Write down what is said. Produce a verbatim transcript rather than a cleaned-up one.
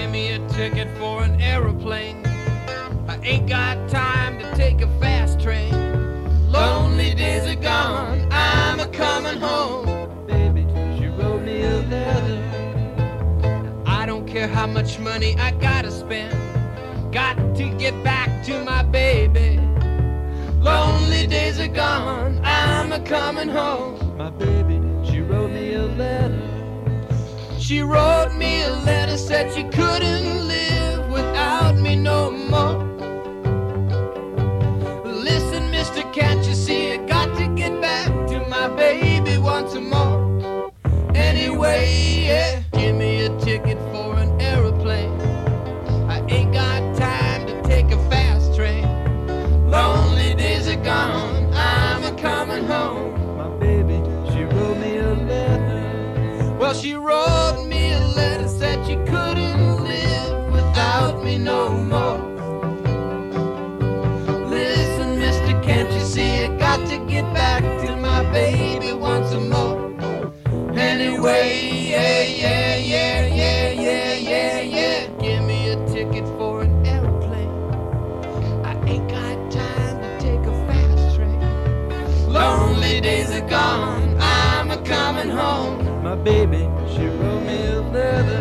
give me a ticket for an aeroplane. I ain't got time to take a fast train. Lonely days are gone, I'm a coming home. Baby, she wrote me a letter. I don't care how much money I gotta spend, got to get back to my baby. Lonely days are gone, I'm a coming home. My baby, she wrote me a letter. She wrote me a letter, said she couldn't live without me no more. Listen, mister, can't you see, I got to get back to my baby once more. Anyway, yeah, give me a ticket for an aeroplane. I ain't got time to take a fast train. Lonely days are gone, I'm a coming home. My baby, she wrote me a letter. Well, she wrote me a letter, said she couldn't live without me no more. Listen, mister, can't you see, I got to get back to my baby once more. Anyway, yeah, yeah, yeah, yeah, yeah, yeah, yeah, give me a ticket for an aeroplane. I ain't got time to take a fast train. Lonely days are gone, I'm a coming home. My baby, she wrote me a letter.